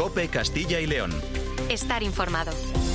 COPE Castilla y León. Estar informado.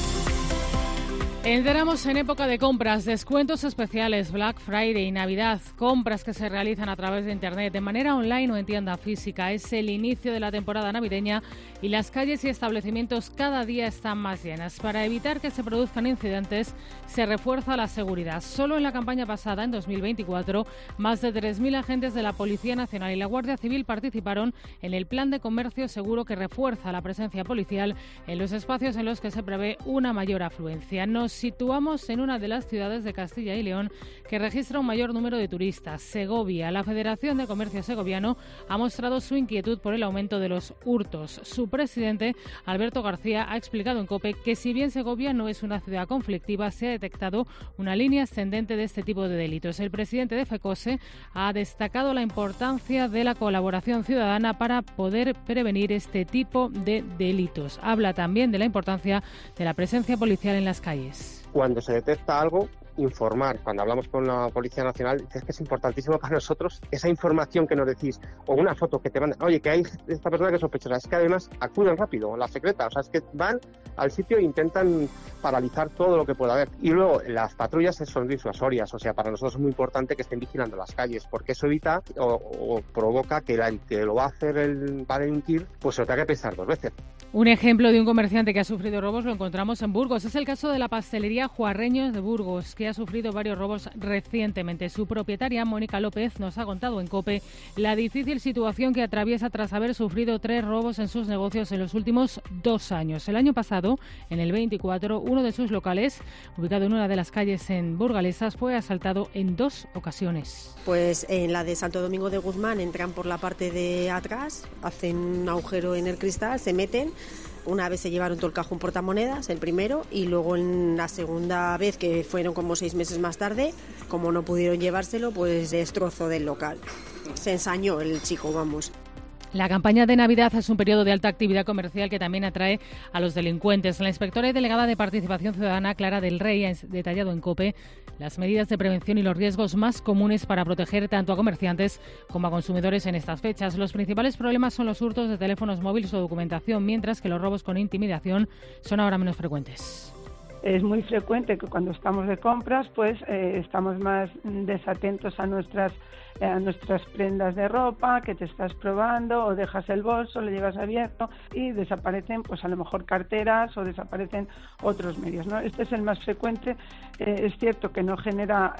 Entramos en época de compras, descuentos especiales, Black Friday y Navidad, compras que se realizan a través de Internet, de manera online o en tienda física. Es el inicio de la temporada navideña y las calles y establecimientos cada día están más llenas. Para evitar que se produzcan incidentes, se refuerza la seguridad. Solo en la campaña pasada, en 2024, más de 3.000 agentes de la Policía Nacional y la Guardia Civil participaron en el Plan de Comercio Seguro que refuerza la presencia policial en los espacios en los que se prevé una mayor afluencia. Nos situamos en una de las ciudades de Castilla y León que registra un mayor número de turistas, Segovia. La Federación de Comercio Segoviano ha mostrado su inquietud por el aumento de los hurtos. Su presidente, Alberto García, ha explicado en COPE que si bien Segovia no es una ciudad conflictiva, se ha detectado una línea ascendente de este tipo de delitos. El presidente de FECOSE ha destacado la importancia de la colaboración ciudadana para poder prevenir este tipo de delitos. Habla también de la importancia de la presencia policial en las calles. Cuando se detecta algo, informar. Cuando hablamos con la Policía Nacional, es que es importantísimo para nosotros esa información que nos decís, o una foto que te mandan, oye, que hay esta persona que es sospechosa. Es que además acuden rápido, la secreta, o sea, es que van al sitio e intentan paralizar todo lo que pueda haber. Y luego, las patrullas son disuasorias, o sea, para nosotros es muy importante que estén vigilando las calles, porque eso evita o provoca que el que lo va a hacer para delinquir, pues se lo tenga que pensar 2 veces. Un ejemplo de un comerciante que ha sufrido robos lo encontramos en Burgos. Es el caso de la pastelería Juarreños de Burgos, que ha sufrido varios robos recientemente. Su propietaria, Mónica López, nos ha contado en COPE la difícil situación que atraviesa tras haber sufrido 3 robos en sus negocios en los últimos 2 años. El año pasado, en el 24, uno de sus locales, ubicado en una de las calles en Burgalesas, fue asaltado en 2 ocasiones. Pues en la de Santo Domingo de Guzmán entran por la parte de atrás, hacen un agujero en el cristal, se meten. Una vez se llevaron todo el cajón portamonedas, el primero, y luego en la segunda vez, que fueron como 6 meses más tarde, como no pudieron llevárselo, pues destrozó del local. Se ensañó el chico, vamos. La campaña de Navidad es un periodo de alta actividad comercial que también atrae a los delincuentes. La inspectora y delegada de Participación Ciudadana, Clara del Rey, ha detallado en COPE las medidas de prevención y los riesgos más comunes para proteger tanto a comerciantes como a consumidores en estas fechas. Los principales problemas son los hurtos de teléfonos móviles o documentación, mientras que los robos con intimidación son ahora menos frecuentes. Es muy frecuente que cuando estamos de compras, pues estamos más desatentos a nuestras prendas de ropa que te estás probando, o dejas el bolso, lo llevas abierto y desaparecen, pues a lo mejor carteras, o desaparecen otros medios, ¿no? Este es el más frecuente. Es cierto que no genera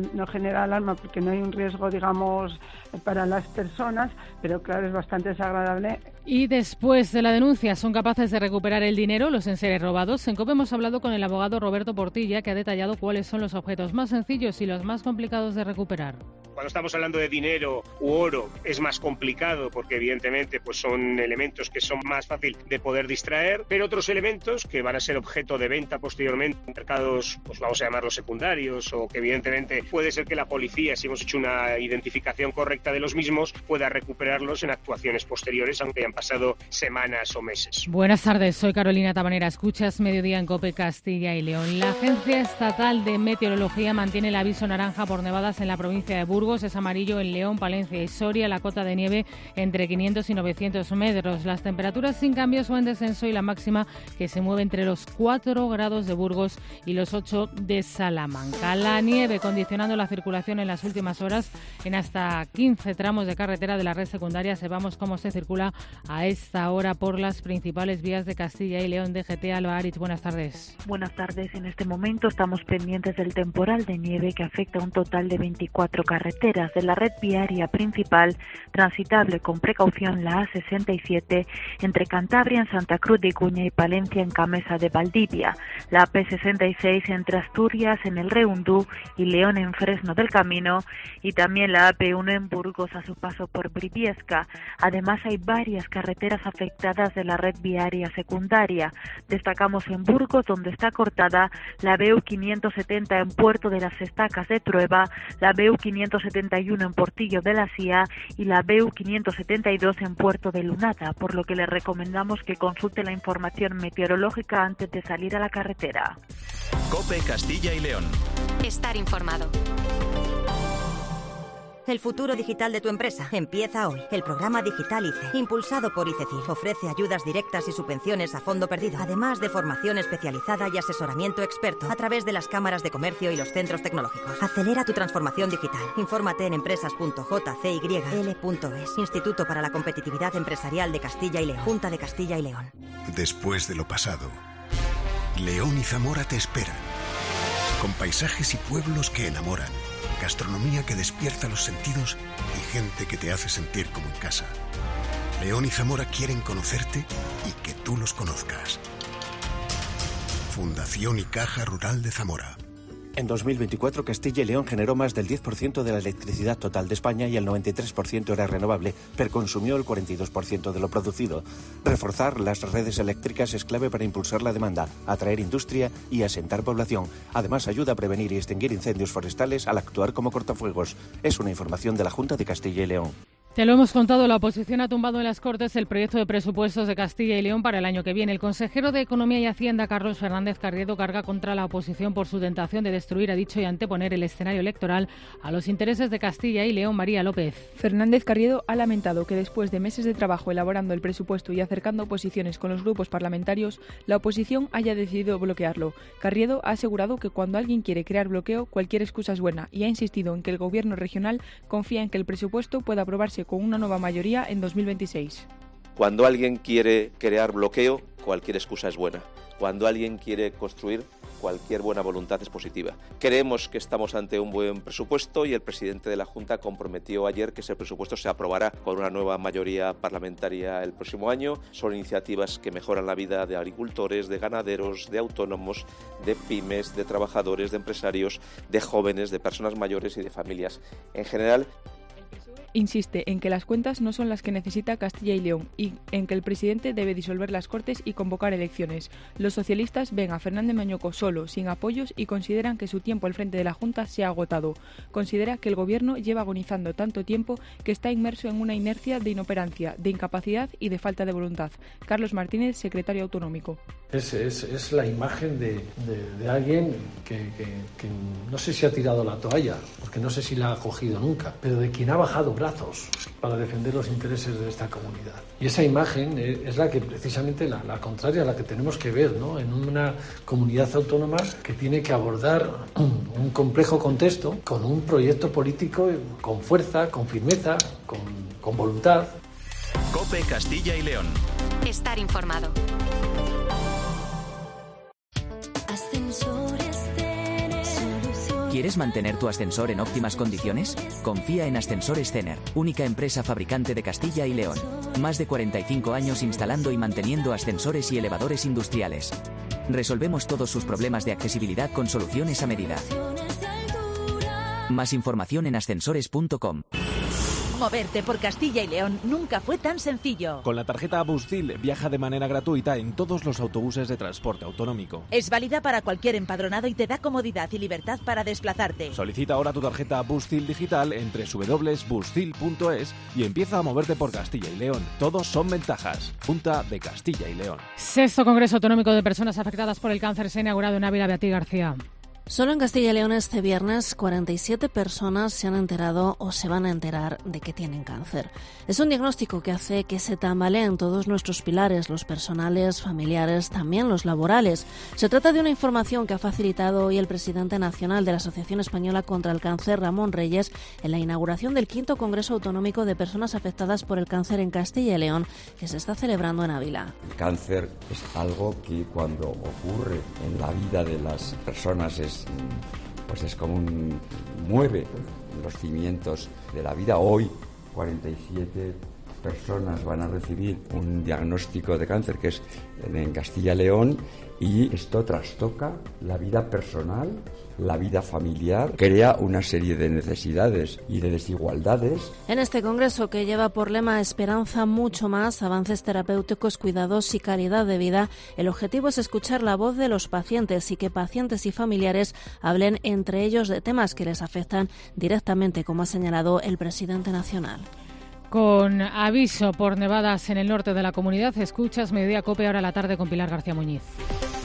alarma porque no hay un riesgo, digamos, para las personas, pero claro, es bastante desagradable. Y después de la denuncia, ¿son capaces de recuperar el dinero los enseres robados? En COPE hemos hablado con el abogado Roberto Portilla, que ha detallado cuáles son los objetos más sencillos y los más complicados de recuperar. Cuando estamos hablando de dinero u oro es más complicado porque evidentemente pues son elementos que son más fácil de poder distraer, pero otros elementos que van a ser objeto de venta posteriormente en mercados, pues vamos a llamarlos secundarios, o que evidentemente puede ser que la policía, si hemos hecho una identificación correcta de los mismos, pueda recuperarlos en actuaciones posteriores, aunque hayan pasado semanas o meses. Buenas tardes, soy Carolina Tabanera. Escuchas Mediodía en COPE Castilla y León. La Agencia Estatal de Meteorología mantiene el aviso naranja por nevadas en la provincia de Burgos. Es amarillo en León, Palencia y Soria. La cota de nieve entre 500 y 900 metros. Las temperaturas sin cambios o en descenso, y la máxima que se mueve entre los 4 grados de Burgos y los 8 de Salamanca. La nieve condicionando la circulación en las últimas horas en hasta 15 tramos de carretera de la red secundaria. Sepamos cómo se circula a esta hora por las principales vías de Castilla y León. DGT, Alba Aritz, buenas tardes. Buenas tardes. En este momento estamos pendientes del temporal de nieve que afecta a un total de 24 carreteras de la red viaria principal, transitable con precaución la A67 entre Cantabria en Santa Cruz de Icuña y Palencia en Camesa de Valdivia, la AP66 entre Asturias en el Reundú y León en Fresno del Camino, y también la AP1 en Burgos a su paso por Briviesca. Además, hay varias carreteras afectadas de la red viaria secundaria. Destacamos en Burgos, donde está cortada la BU 570 en Puerto de las Estacas de Trueba, la BU 571 en Portillo de la Sía y la BU 572 en Puerto de Lunada, por lo que le recomendamos que consulte la información meteorológica antes de salir a la carretera. COPE Castilla y León. Estar informado. El futuro digital de tu empresa empieza hoy. El programa Digital ICE, impulsado por ICECIL, ofrece ayudas directas y subvenciones a fondo perdido, además de formación especializada y asesoramiento experto a través de las cámaras de comercio y los centros tecnológicos. Acelera tu transformación digital. Infórmate en empresas.jcyl.es. Instituto para la Competitividad Empresarial de Castilla y León. Junta de Castilla y León. Después de lo pasado, León y Zamora te esperan. Con paisajes y pueblos que enamoran, gastronomía que despierta los sentidos y gente que te hace sentir como en casa. León y Zamora quieren conocerte y que tú los conozcas. Fundación y Caja Rural de Zamora. En 2024, Castilla y León generó más del 10% de la electricidad total de España y el 93% era renovable, pero consumió el 42% de lo producido. Reforzar las redes eléctricas es clave para impulsar la demanda, atraer industria y asentar población. Además, ayuda a prevenir y extinguir incendios forestales al actuar como cortafuegos. Es una información de la Junta de Castilla y León. Te lo hemos contado, la oposición ha tumbado en las Cortes el proyecto de presupuestos de Castilla y León para el año que viene. El consejero de Economía y Hacienda, Carlos Fernández Carriedo, carga contra la oposición por su tentación de destruir, ha dicho, y anteponer el escenario electoral a los intereses de Castilla y León. María López. Fernández Carriedo ha lamentado que después de meses de trabajo elaborando el presupuesto y acercando posiciones con los grupos parlamentarios, la oposición haya decidido bloquearlo. Carriedo ha asegurado que cuando alguien quiere crear bloqueo, cualquier excusa es buena, y ha insistido en que el gobierno regional confía en que el presupuesto pueda aprobarse con una nueva mayoría en 2026. Cuando alguien quiere crear bloqueo, cualquier excusa es buena. Cuando alguien quiere construir, cualquier buena voluntad es positiva. Creemos que estamos ante un buen presupuesto y el presidente de la Junta comprometió ayer que ese presupuesto se aprobará con una nueva mayoría parlamentaria el próximo año. Son iniciativas que mejoran la vida de agricultores, de ganaderos, de autónomos, de pymes, de trabajadores, de empresarios, de jóvenes, de personas mayores y de familias en general. Insiste en que las cuentas no son las que necesita Castilla y León y en que el presidente debe disolver las Cortes y convocar elecciones. Los socialistas ven a Fernández Mañoco solo, sin apoyos, y consideran que su tiempo al frente de la Junta se ha agotado. Considera que el gobierno lleva agonizando tanto tiempo que está inmerso en una inercia de inoperancia, de incapacidad y de falta de voluntad. Carlos Martínez, secretario autonómico. Es la imagen de alguien que no sé si ha tirado la toalla, porque no sé si la ha cogido nunca, pero de quien ha bajado brazos para defender los intereses de esta comunidad. Y esa imagen es la que precisamente la contraria a la que tenemos que ver, ¿no? En una comunidad autónoma que tiene que abordar un complejo contexto con un proyecto político con fuerza, con firmeza, con voluntad. COPE Castilla y León. Estar informado. ¿Quieres mantener tu ascensor en óptimas condiciones? Confía en Ascensores Cener, única empresa fabricante de Castilla y León. Más de 45 años instalando y manteniendo ascensores y elevadores industriales. Resolvemos todos sus problemas de accesibilidad con soluciones a medida. Más información en ascensores.com. Moverte por Castilla y León nunca fue tan sencillo. Con la tarjeta Bustil viaja de manera gratuita en todos los autobuses de transporte autonómico. Es válida para cualquier empadronado y te da comodidad y libertad para desplazarte. Solicita ahora tu tarjeta Bustil digital en www.bustil.es y empieza a moverte por Castilla y León. Todos son ventajas. Junta de Castilla y León. Sexto Congreso Autonómico de Personas Afectadas por el Cáncer se ha inaugurado en Ávila. Beatriz García. Solo en Castilla y León este viernes 47 personas se han enterado o se van a enterar de que tienen cáncer. Es un diagnóstico que hace que se tambaleen todos nuestros pilares, los personales, familiares, también los laborales. Se trata de una información que ha facilitado hoy el presidente nacional de la Asociación Española contra el Cáncer, Ramón Reyes, en la inauguración del 5º Congreso Autonómico de Personas Afectadas por el Cáncer en Castilla y León, que se está celebrando en Ávila. El cáncer es algo que cuando ocurre en la vida de las personas es como mueve los cimientos de la vida. Hoy 47 personas van a recibir un diagnóstico de cáncer que es en Castilla y León, y esto trastoca la vida personal, la vida familiar, crea una serie de necesidades y de desigualdades. En este congreso, que lleva por lema Esperanza mucho más, avances terapéuticos, cuidados y calidad de vida, el objetivo es escuchar la voz de los pacientes y que pacientes y familiares hablen entre ellos de temas que les afectan directamente, como ha señalado el presidente nacional. Con aviso por nevadas en el norte de la comunidad, escuchas Mediodía COPE ahora a la tarde con Pilar García Muñiz.